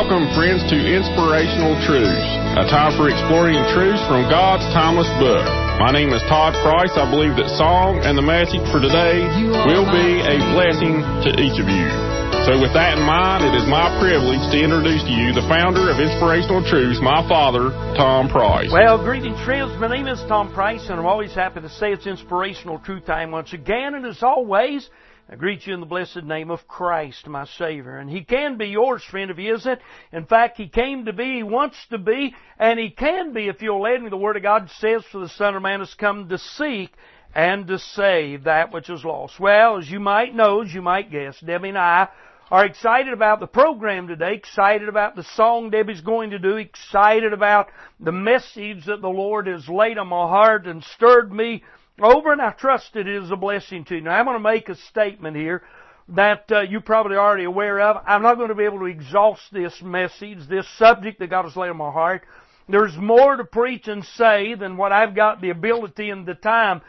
Welcome, friends, to Inspirational Truths, a time for exploring truths from God's timeless book. My name is Todd Price. I believe that song and the message for today will be a blessing to each of you. So with that in mind, it is my privilege to introduce to you the founder of Inspirational Truths, my father, Tom Price. Well, greetings, friends. My name is Tom Price, and I'm always happy to say it's Inspirational Truth Time once again. And as always, I greet you in the blessed name of Christ, my Savior. And He can be yours, friend, if He isn't. In fact, He came to be, He wants to be, and He can be if you'll let Him. The Word of God says, for the Son of Man has come to seek and to save that which is lost. Well, as you might know, as you might guess, Debbie and I are excited about the program today, excited about the song Debbie's going to do, excited about the message that the Lord has laid on my heart and stirred me over, and I trust it is a blessing to you. Now, I'm going to make a statement here that you're probably already aware of. I'm not going to be able to exhaust this message, this subject that God has laid on my heart. There's more to preach and say than what I've got the ability and the time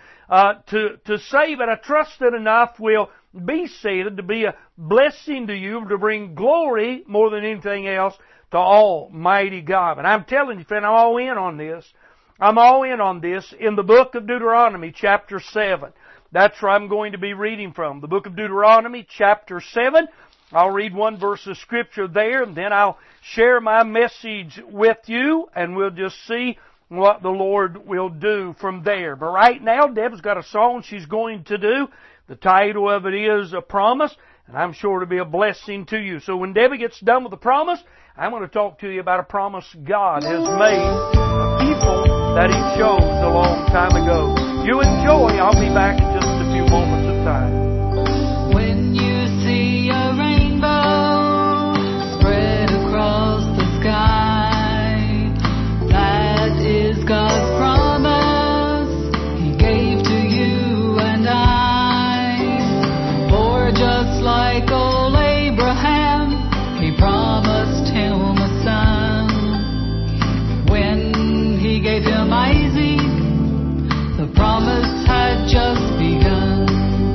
to say, but I trust that enough will be said to be a blessing to you, to bring glory more than anything else to Almighty God. And I'm telling you, friend, I'm all in on this. I'm all in on this in the book of Deuteronomy, chapter 7. That's where I'm going to be reading from. The book of Deuteronomy, chapter 7. I'll read one verse of Scripture there, and then I'll share my message with you, and we'll just see what the Lord will do from there. But right now, Deb's got a song she's going to do. The title of it is A Promise, and I'm sure it'll be a blessing to you. So when Debbie gets done with the promise, I'm going to talk to you about a promise God has made to people that He chose a long time ago. You enjoy. I'll be back in just a few moments of time. When you see a rainbow spread across the sky, that is God's promise He gave to you and I. For just like old Abraham, He promised him a son. When He gave him Isaac, the promise had just begun.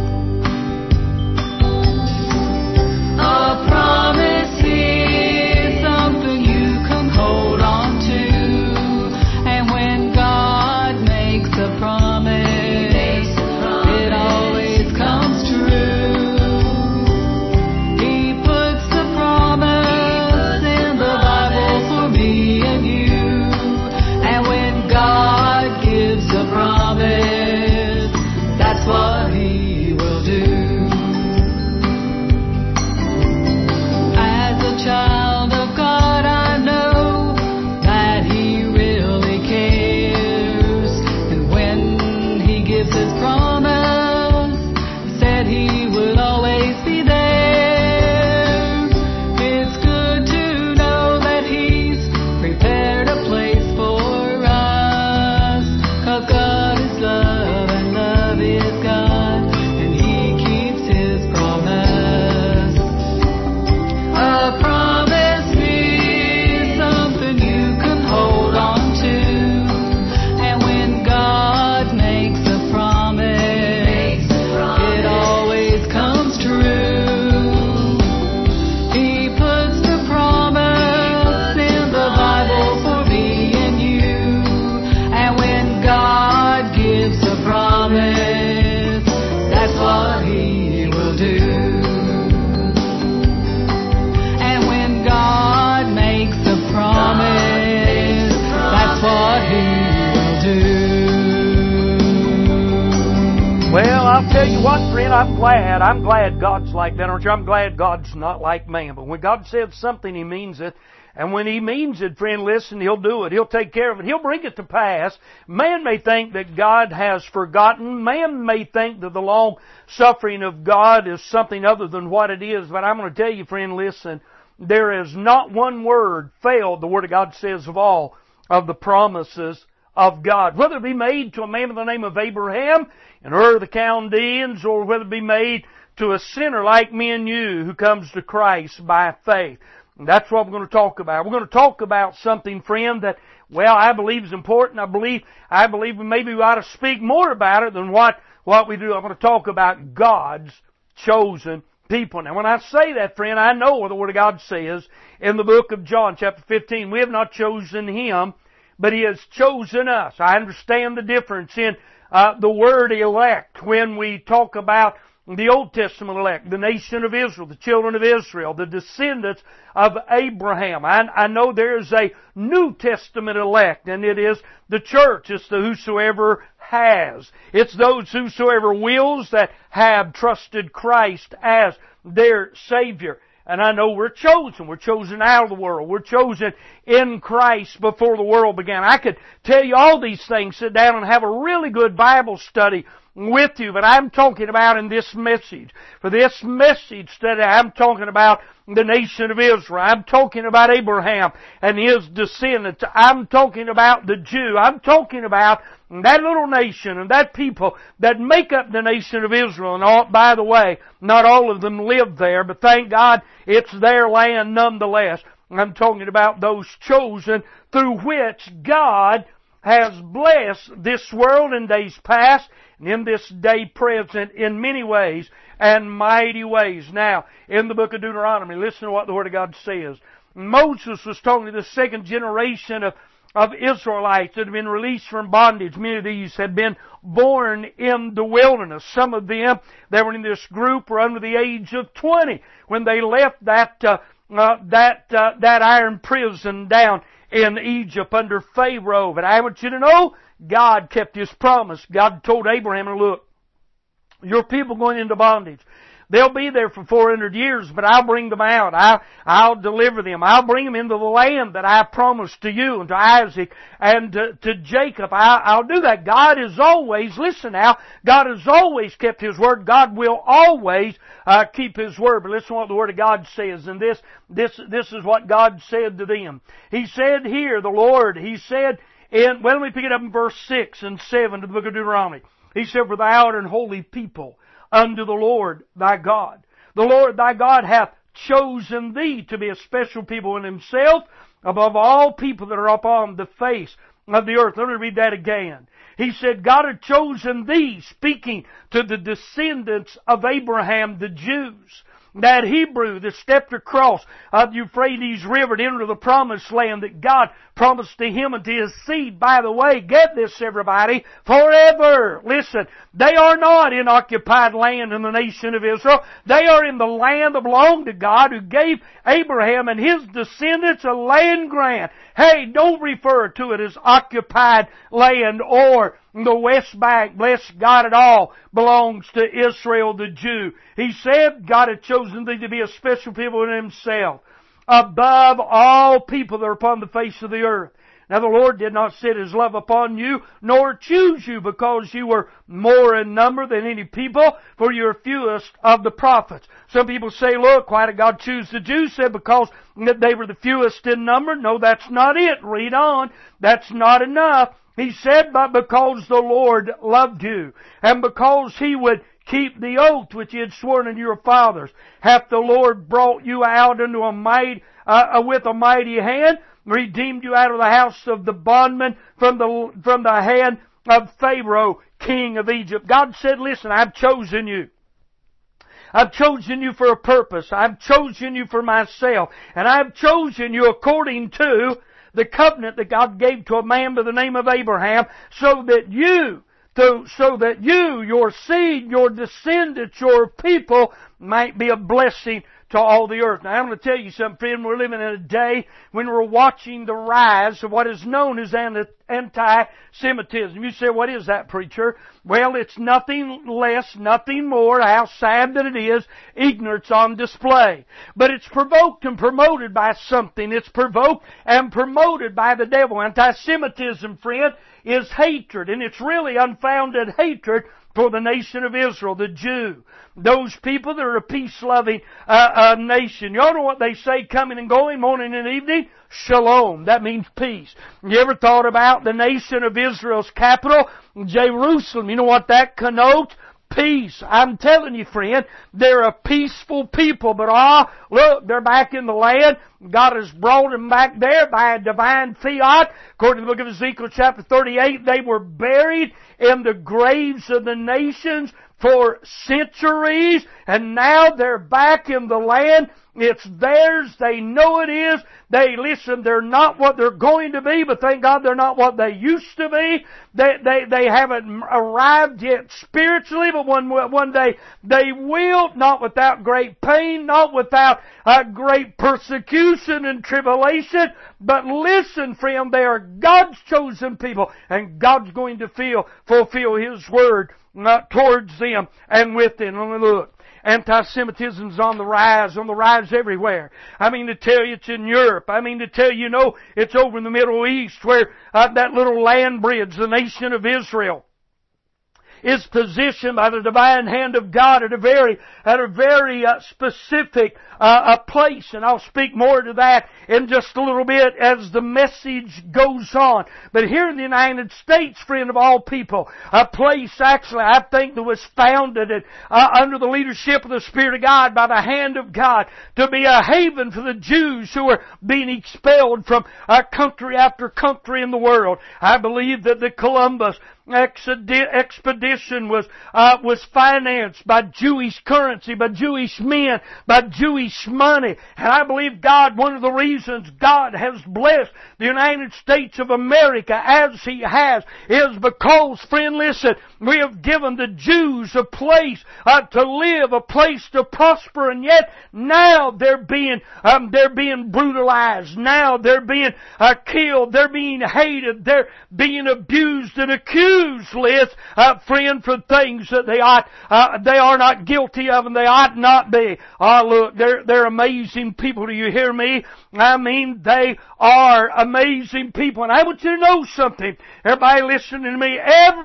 A promise is something you can hold on to, and when God makes a promise, it always comes true. He puts the promise in the Bible for me and you, and when God gives a promise, that's what He will do. As a child of God, I know that He really cares, and when He gives His promise, He said He would always be there. It's good to know that He's prepared a place for us, 'cause God is love and love is God, and He keeps His promise. A promise is something you can hold on to, and when God makes a promise, it always comes true. He puts the promise in the Bible for me and you, and when God gives a promise, that's what He will do. And when God makes a promise, that's what He will do. Well, I'll tell you what, friend, I'm glad God's like that, aren't you? I'm glad God's not like man. But when God says something, He means it. And when He means it, friend, listen, He'll do it. He'll take care of it. He'll bring it to pass. Man may think that God has forgotten. Man may think that the long suffering of God is something other than what it is. But I'm going to tell you, friend, listen, there is not one word failed, the Word of God says, of all of the promises of God. Whether it be made to a man by the name of Abraham and Ur of the Chaldeans, or whether it be made to a sinner like me and you who comes to Christ by faith. And that's what we're going to talk about. We're going to talk about something, friend, that, well, I believe is important. I believe maybe we ought to speak more about it than what we do. I'm going to talk about God's chosen people. Now when I say that, friend, I know what the Word of God says in the book of John, chapter 15. We have not chosen Him, but He has chosen us. I understand the difference in the word elect when we talk about the Old Testament elect, the nation of Israel, the children of Israel, the descendants of Abraham. I know there is a New Testament elect, and it is the church. It's the whosoever has. It's those whosoever wills that have trusted Christ as their Savior. And I know we're chosen. We're chosen out of the world. We're chosen in Christ before the world began. I could tell you all these things, sit down and have a really good Bible study with you, but I'm talking about in this message. For this message today, I'm talking about the nation of Israel. I'm talking about Abraham and his descendants. I'm talking about the Jew. I'm talking about that little nation and that people that make up the nation of Israel. And all, by the way, not all of them live there, but thank God it's their land nonetheless. I'm talking about those chosen through which God has blessed this world in days past and in this day present in many ways and mighty ways. Now, in the book of Deuteronomy, listen to what the Word of God says. Moses was talking to the second generation of Israelites that had been released from bondage. Many of these had been born in the wilderness. Some of them that were in this group were under the age of 20 when they left that iron prison down in Egypt under Pharaoh. But I want you to know, God kept His promise. God told Abraham, look, your people going into bondage, they'll be there for 400 years, but I'll bring them out. I'll deliver them. I'll bring them into the land that I promised to you and to Isaac and to Jacob. I'll do that. God is always, listen now, God has always kept His word. God will always keep His word. But listen to what the Word of God says. And this is what God said to them. He said here, the Lord, He said, let me pick it up in verse 6 and 7 of the book of Deuteronomy. He said, for thou art an holy people unto the Lord thy God. The Lord thy God hath chosen thee to be a special people in Himself above all people that are upon the face of the earth. Let me read that again. He said, God had chosen thee, speaking to the descendants of Abraham, the Jews. That Hebrew that stepped across the Euphrates River to enter the promised land that God promised to him and to his seed. By the way, get this everybody, forever. Listen, they are not in occupied land in the nation of Israel. They are in the land that belonged to God who gave Abraham and his descendants a land grant. Hey, don't refer to it as occupied land or the West Bank. Bless God, it all belongs to Israel the Jew. He said God had chosen thee to be a special people in Himself above all people that are upon the face of the earth. Now the Lord did not set His love upon you, nor choose you because you were more in number than any people, for you are fewest of the prophets. Some people say, look, why did God choose the Jews? Said because they were the fewest in number. No, that's not it. Read on. That's not enough. He said, but because the Lord loved you, and because He would keep the oath which He had sworn unto your fathers, hath the Lord brought you out into with a mighty hand, redeemed you out of the house of the bondman from the hand of Pharaoh, king of Egypt. God said, listen, I've chosen you. I've chosen you for a purpose. I've chosen you for myself. And I've chosen you according to the covenant that God gave to a man by the name of Abraham, so that you, your seed, your descendants, your people might be a blessing to all the earth. Now I'm going to tell you something, friend. We're living in a day when we're watching the rise of what is known as anti-Semitism. You say, what is that, preacher? Well, it's nothing less, nothing more, how sad that it is, ignorance on display. But it's provoked and promoted by something. It's provoked and promoted by the devil. Anti-Semitism, friend, is hatred, and it's really unfounded hatred for the nation of Israel, the Jew. Those people that are a peace-loving nation. You all know what they say, coming and going, morning and evening? Shalom. That means peace. You ever thought about the nation of Israel's capital, Jerusalem? You know what that connotes? Peace. I'm telling you, friend, they're a peaceful people, but look, they're back in the land. God has brought them back there by a divine fiat. According to the book of Ezekiel chapter 38, they were buried in the graves of the nations for centuries, and now they're back in the land. It's theirs. They know it is. They're not what they're going to be, but thank God they're not what they used to be. They haven't arrived yet spiritually, but one day they will, not without great pain, not without great persecution and tribulation. But listen, friend, they are God's chosen people, and God's going to fulfill His word towards them and with them. Let me look. Anti-Semitism's on the rise everywhere. I mean to tell you, it's in Europe. I mean to tell you, it's over in the Middle East where that little land bridge, the nation of Israel, is positioned by the divine hand of God at a very specific place, and I'll speak more to that in just a little bit as the message goes on. But here in the United States, friend of all people, a place actually I think that was founded under the leadership of the Spirit of God by the hand of God to be a haven for the Jews who were being expelled from country after country in the world. I believe that the Columbus expedition was financed by Jewish currency, by Jewish men, by Jewish money. And I believe one of the reasons God has blessed the United States of America as He has is because, friend, listen, we have given the Jews a place to live, a place to prosper, and yet now they're being brutalized. Now they're being killed. They're being hated. They're being abused and accused, friend, for things that they are not guilty of and they ought not be. Look, they're amazing people. Do you hear me? I mean, they are amazing people. And I want you to know something. Everybody listening to me,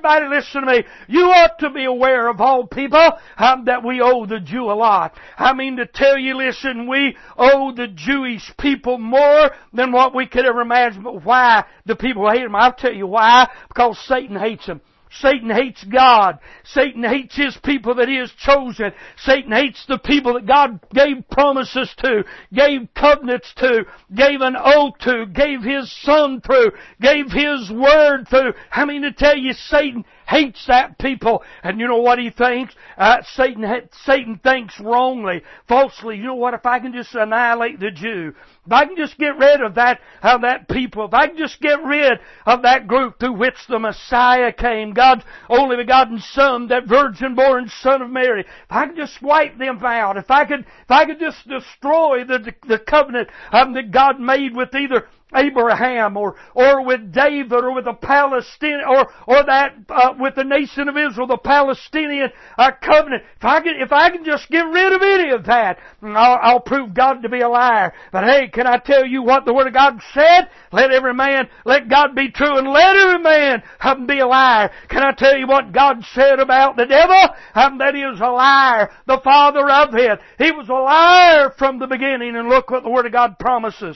you ought to be aware of all people that we owe the Jew a lot. I mean to tell you, listen, we owe the Jewish people more than what we could ever imagine. But why do people hate them? I'll tell you why. Because Satan hates them. Satan hates God. Satan hates His people that He has chosen. Satan hates the people that God gave promises to, gave covenants to, gave an oath to, gave His Son through, gave His Word through. I mean to tell you, Satan hates that people. And you know what he thinks? Satan thinks wrongly, falsely. You know what? If I can just annihilate the Jew, if I can just get rid of that people, if I can just get rid of that group through which the Messiah came, God's only begotten Son, that virgin-born Son of Mary, if I could just wipe them out, if I could just destroy the covenant that God made with either Abraham or with David or with the Palestinian or that with the nation of Israel, the Palestinian covenant. If I can just get rid of any of that, I'll prove God to be a liar. But hey, can I tell you what the Word of God said? Let God be true, and let every man be a liar. Can I tell you what God said about the devil? That he is a liar, the father of it. He was a liar from the beginning, and look what the Word of God promises.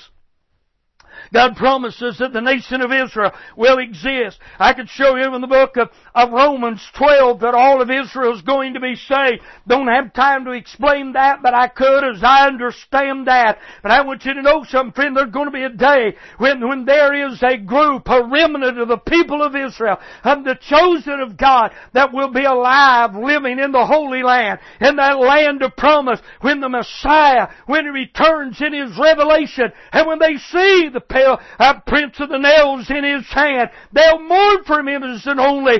God promises that the nation of Israel will exist. I could show you in the book of Romans 12 that all of Israel is going to be saved. Don't have time to explain that, but I could as I understand that. But I want you to know something, friend. There's going to be a day when there is a group, a remnant of the people of Israel, of the chosen of God, that will be alive, living in the Holy Land, in that land of promise, when the Messiah, when He returns in His revelation, and when they see the prints of the nails in His hand, they'll mourn for Him as an only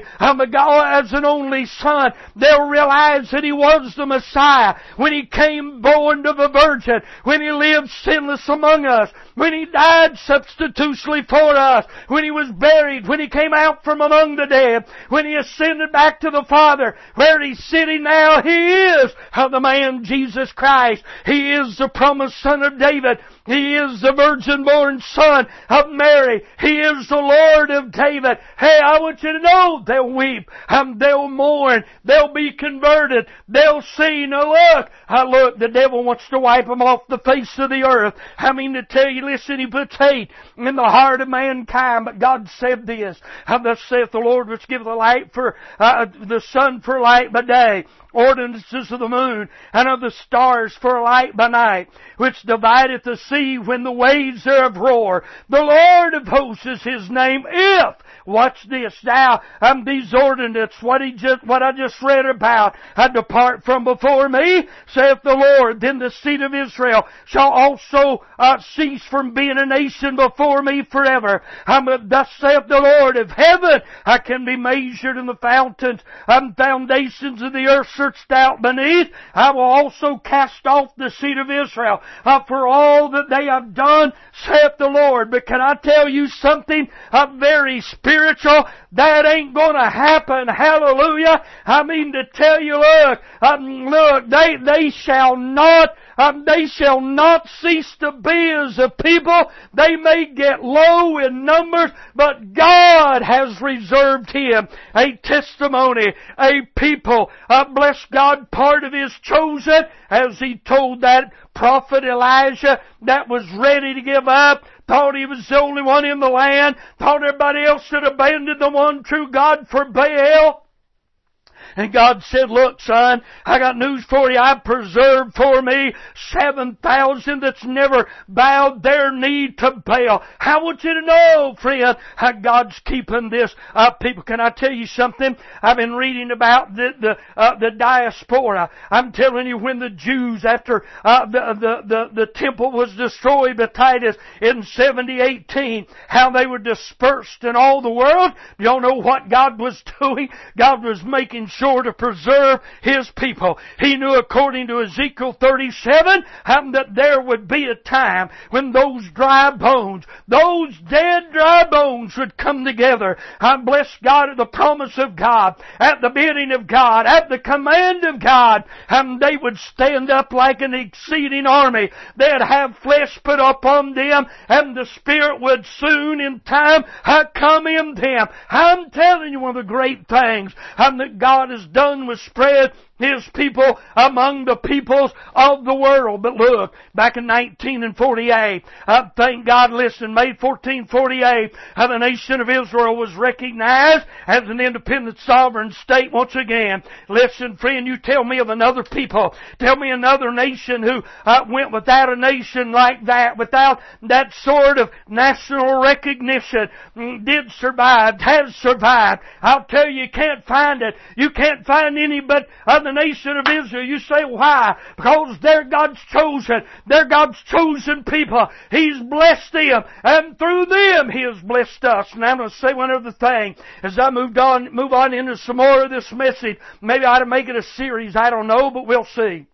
Son. They'll realize that He was the Messiah when He came born of a virgin, when He lived sinless among us, when He died substitutionally for us, when He was buried, when He came out from among the dead, when He ascended back to the Father, where He's sitting now. He is the man Jesus Christ. He is the promised Son of David. He is the virgin-born Son of Mary. He is the Lord of David. Hey, I want you to know they'll weep. They'll mourn. They'll be converted. They'll see. Now look, the devil wants to wipe them off the face of the earth. I mean to tell you, listen, he puts hate in the heart of mankind. But God said this, thus saith the Lord, which giveth the sun for light by day, ordinances of the moon, and of the stars for a light by night, which divideth the sea when the waves thereof roar. The Lord of hosts is His name. If Watch this now. These ordinances, what I just read about, depart from before me, saith the Lord. Then the seed of Israel shall also cease from being a nation before me forever. Thus saith the Lord, if heaven can be measured in the fountains, foundations of the earth searched out beneath, I will also cast off the seed of Israel for all that they have done, saith the Lord. But can I tell you something very spiritual? That ain't gonna happen. Hallelujah. I mean to tell you, look, they shall not cease to be as a people. They may get low in numbers, but God has reserved Him a testimony, a people, bless God, part of His chosen, as He told that prophet Elijah that was ready to give up, thought he was the only one in the land, thought everybody else had abandoned the one true God for Baal. And God said, look, son, I got news for you. I preserved for me 7,000 that's never bowed their knee to Baal. I want you to know, friend, how God's keeping this people. Can I tell you something? I've been reading about the diaspora. I'm telling you, when the Jews, after the temple was destroyed by Titus in 70 AD, how they were dispersed in all the world. You don't know what God was doing. God was making sure to preserve His people. He knew, according to Ezekiel 37, that there would be a time when those dry bones, those dead dry bones would come together. I bless God at the promise of God, at the bidding of God, at the command of God, and they would stand up like an exceeding army. They'd have flesh put upon them, and the Spirit would soon in time come in them. I'm telling you, one of the great things that God has done was spread His people among the peoples of the world. But look, back in 1948, thank God, listen, May 1448, the nation of Israel was recognized as an independent sovereign state once again. Listen, friend, you tell me of another people. Tell me another nation who went without a nation like that, without that sort of national recognition, did survive, has survived. I'll tell you, you can't find it. You can't find any but the nation of Israel. You say, why? Because they're God's chosen. They're God's chosen people. He's blessed them, and through them He has blessed us. And I'm going to say one other thing as I move on into some more of this message. Maybe I ought to make it a series. I don't know, but we'll see.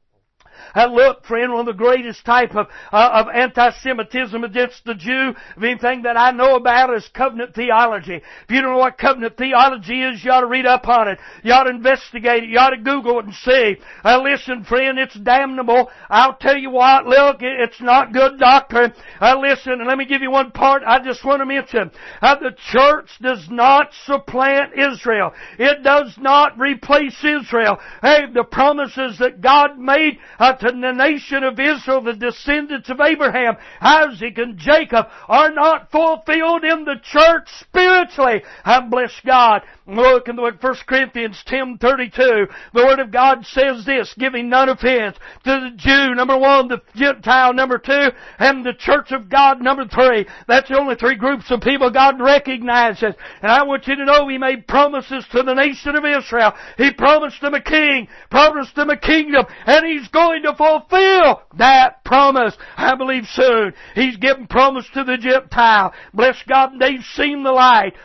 Look, friend, one of the greatest type of anti-Semitism against the Jew, of anything that I know about, is covenant theology. If you don't know what covenant theology is, you ought to read up on it. You ought to investigate it. You ought to Google it and see. Listen, friend, it's damnable. I'll tell you what, look, it's not good doctrine. Listen, and let me give you one part I just want to mention. The church does not supplant Israel. It does not replace Israel. Hey, the promises that God made to the nation of Israel, the descendants of Abraham, Isaac, and Jacob, are not fulfilled in the church spiritually. I bless God. Look in 1 Corinthians 10:32. The Word of God says this, giving none offense to the Jew, number one, the Gentile, number two, and the church of God, number three. That's the only three groups of people God recognizes. And I want you to know He made promises to the nation of Israel. He promised them a king, promised them a kingdom, and He's going to fulfill that promise, I believe, soon. He's given promise to the Gentile. Bless God, they've seen the light.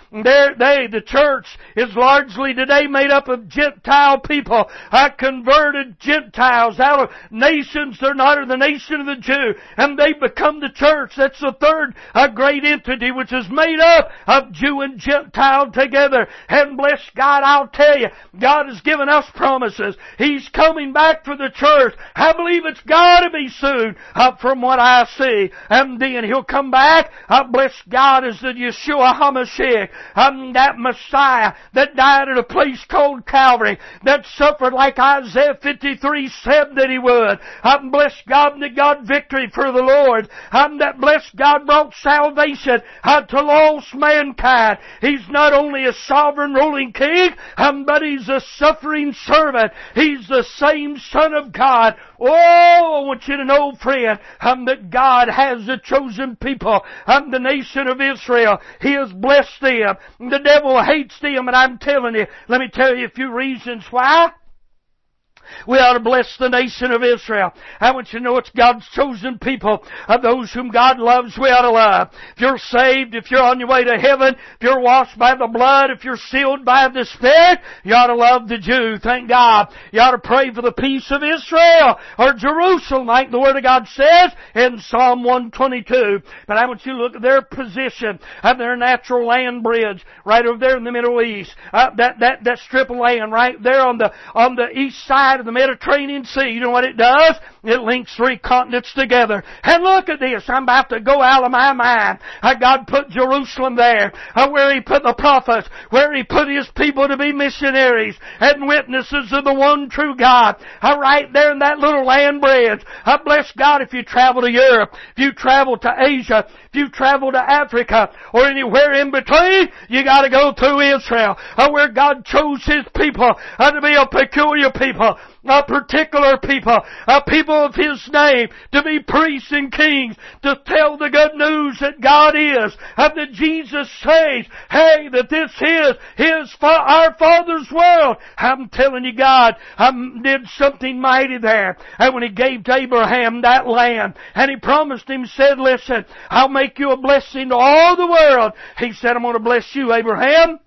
The church is largely today made up of Gentile people, converted Gentiles out of nations that are not of the nation of the Jew, and they become the church. That's the third great entity, which is made up of Jew and Gentile together. And bless God, I'll tell you, God has given us promises. He's coming back for the church. I believe it's got to be soon, from what I see. And then He'll come back, bless God, as the Yeshua HaMashiach, that Messiah that died at a place called Calvary, that suffered like Isaiah 53 said that He would. Bless God, that God victory for the Lord. That bless God brought salvation to lost mankind. He's not only a sovereign ruling king, but He's a suffering servant. He's the same Son of God Oh, I want you to know, friend, that God has the chosen people. The nation of Israel. He has blessed them. The devil hates them, and I'm telling you, let me tell you a few reasons why. We ought to bless the nation of Israel. I want you to know it's God's chosen people, of those whom God loves, we ought to love. If you're saved, if you're on your way to heaven, if you're washed by the blood, if you're sealed by the Spirit, you ought to love the Jew. Thank God. You ought to pray for the peace of Israel, or Jerusalem, like the Word of God says in Psalm 122. But I want you to look at their position of their natural land bridge, right over there in the Middle East. That strip of land right there on the east side of the Mediterranean Sea. You know what it does? It links 3 continents together. And look at this. I'm about to go out of my mind. God put Jerusalem there, where He put the prophets, where He put His people to be missionaries and witnesses of the one true God. Right there in that little land bridge. I bless God if you travel to Europe, if you travel to Asia, if you travel to Africa, or anywhere in between, you got to go through Israel, where God chose His people to be a peculiar people, a particular people, a people of His name, to be priests and kings, to tell the good news that God is, that Jesus saves, hey, that this is our Father's world. I'm telling you, God did something mighty there. And when He gave to Abraham that land, and He promised him, said, listen, I'll make you a blessing to all the world. He said, I'm going to bless you, Abraham,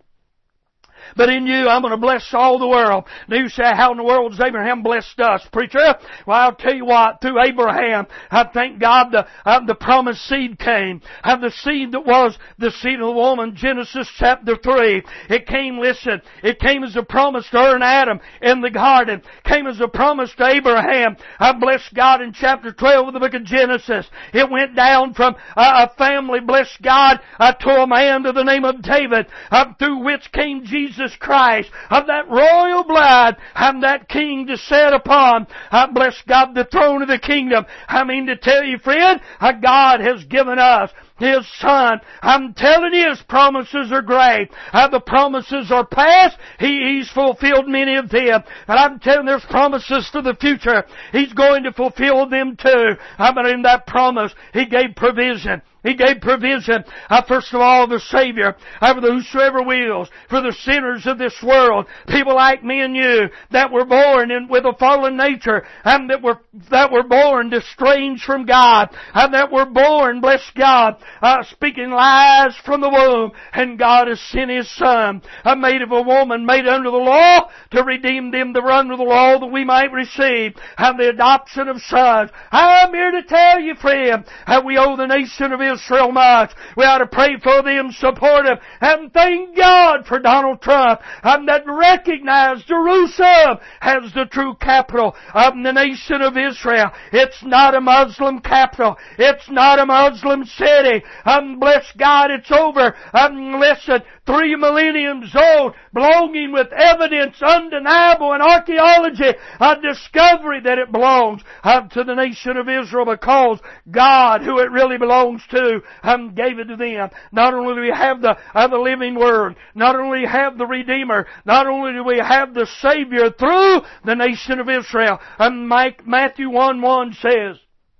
but in you, I'm going to bless all the world. Now you say, how in the world has Abraham blessed us, preacher? Well, I'll tell you what, through Abraham, I thank God the promised seed came. The seed that was the seed of the woman, Genesis chapter 3. It came, listen, it came as a promise to her and Adam in the garden. Came as a promise to Abraham. I bless God in chapter 12 of the book of Genesis. It went down from a family, bless God, to a man to the name of David, through which came Jesus Christ, of that royal blood, I'm that king to set upon, bless God, the throne of the kingdom. I mean to tell you, friend, God has given us His Son. I'm telling you, His promises are great. The promises are past. He's fulfilled many of them. And I'm telling you, there's promises to the future. He's going to fulfill them too. But in that promise, He gave provision. He gave provision, first of all, the Savior, for the whosoever wills, for the sinners of this world, people like me and you, that were born with a fallen nature, and that were born estranged from God, and that were born, bless God, speaking lies from the womb, and God has sent His Son, made of a woman, made under the law, to redeem them that were under the law, that we might receive, the adoption of sons. I'm here to tell you, friend, we owe the nation of Israel much. We ought to pray for them, support them, and thank God for Donald Trump, that recognized Jerusalem as the true capital of the nation of Israel. It's not a Muslim capital. It's not a Muslim city. Bless God, it's over, listen, 3 millenniums old, belonging with evidence undeniable in archaeology, a discovery that it belongs to the nation of Israel, because God, who it really belongs to, gave it to them. Not only do we have the living Word, not only do we have the Redeemer, not only do we have the Savior through the nation of Israel. Matthew 1:1 says,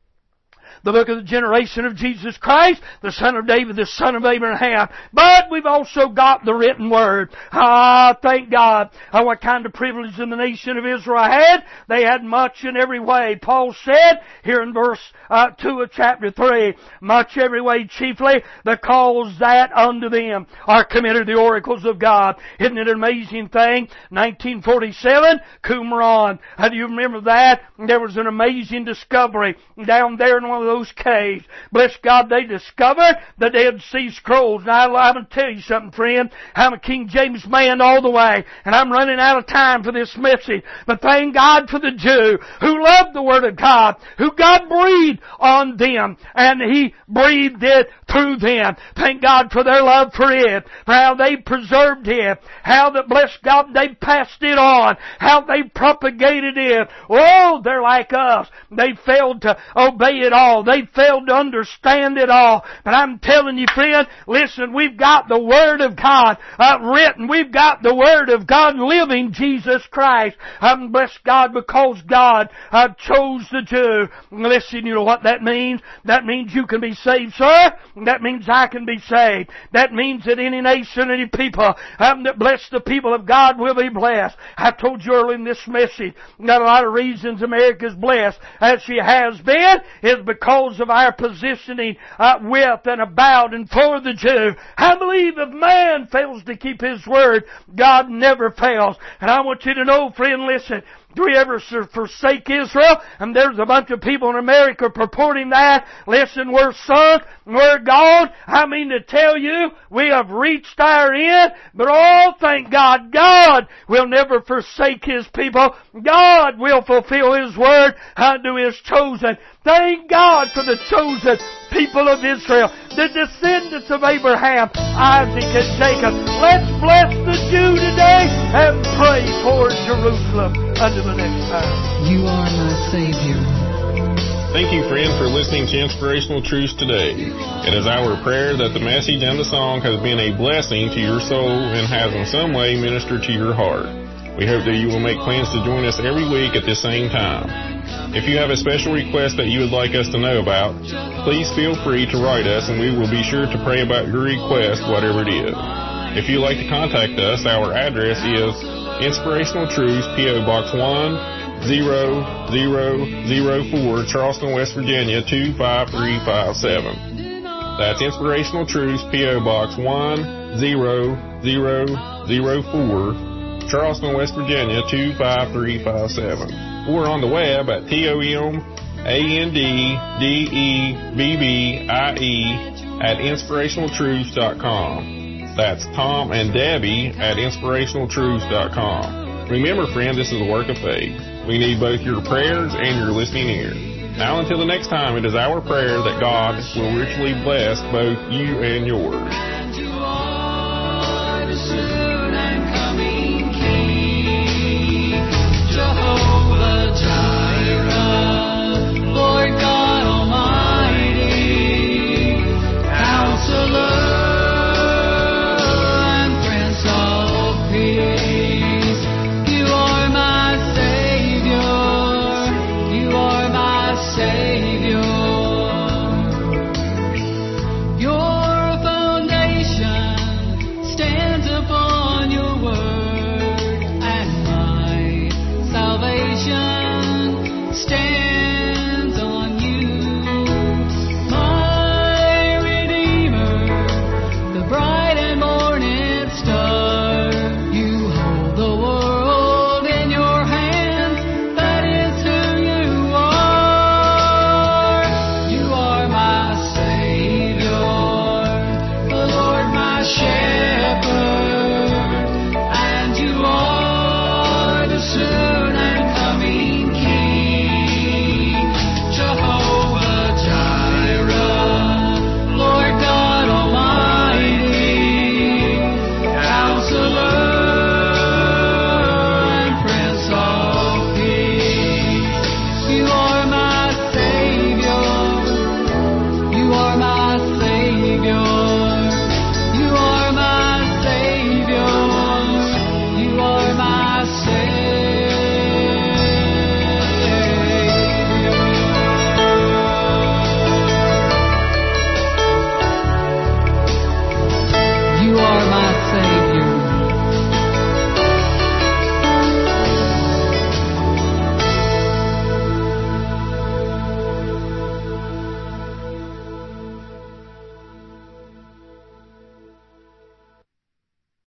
the book of the generation of Jesus Christ, the son of David, the son of Abraham. But we've also got the written Word. Thank God. What kind of privilege in the nation of Israel had? They had much in every way. Paul said here in verse 2 of chapter 3, much every way chiefly, because that unto them are committed the oracles of God. Isn't it an amazing thing? 1947, Qumran. Do you remember that? There was an amazing discovery down there in one of those caves. Bless God, they discovered the Dead Sea Scrolls. Now, I'm going to tell you something, friend. I'm a King James man all the way, and I'm running out of time for this message. But thank God for the Jew who loved the Word of God, who God breathed on them, and He breathed it through them. Thank God for their love for it, for how they preserved it, how that, bless God, they passed it on, how they propagated it. Oh, they're like us. They failed to obey it all. all. They failed to understand it all. But I'm telling you, friend, listen, we've got the Word of God written. We've got the Word of God living, Jesus Christ. Bless God, because God chose the Jew. Listen, you know what that means? That means you can be saved, sir. That means I can be saved. That means that any nation, any people that bless the people of God will be blessed. I told you earlier in this message that a lot of reasons America's blessed as she has been is because of our positioning with and about and for the Jew. I believe if man fails to keep his word, God never fails. And I want you to know, friend, listen, do we ever forsake Israel? And there's a bunch of people in America purporting that. Listen, we're sunk, we're gone. I mean to tell you, we have reached our end. But oh, thank God, God will never forsake His people. God will fulfill His word unto His chosen. Thank God for the chosen people of Israel, the descendants of Abraham, Isaac, and Jacob. Let's bless the Jew today and pray for Jerusalem until the next time. You are my Savior. Thank you, friend, for listening to Inspirational Truths today. It is our prayer that the message and the song has been a blessing to your soul and has in some way ministered to your heart. We hope that you will make plans to join us every week at the same time. If you have a special request that you would like us to know about, please feel free to write us and we will be sure to pray about your request, whatever it is. If you'd like to contact us, our address is Inspirational Truths, P.O. Box 10004, Charleston, West Virginia 25357. That's Inspirational Truths, P.O. Box 10004, Charleston, West Virginia 25357. Or on the web at TOMANDDEBBIE@inspirationaltruths.com. That's Tom and Debbie at inspirationaltruths.com. Remember, friend, this is a work of faith. We need both your prayers and your listening ear. Now until the next time, it is our prayer that God will richly bless both you and yours.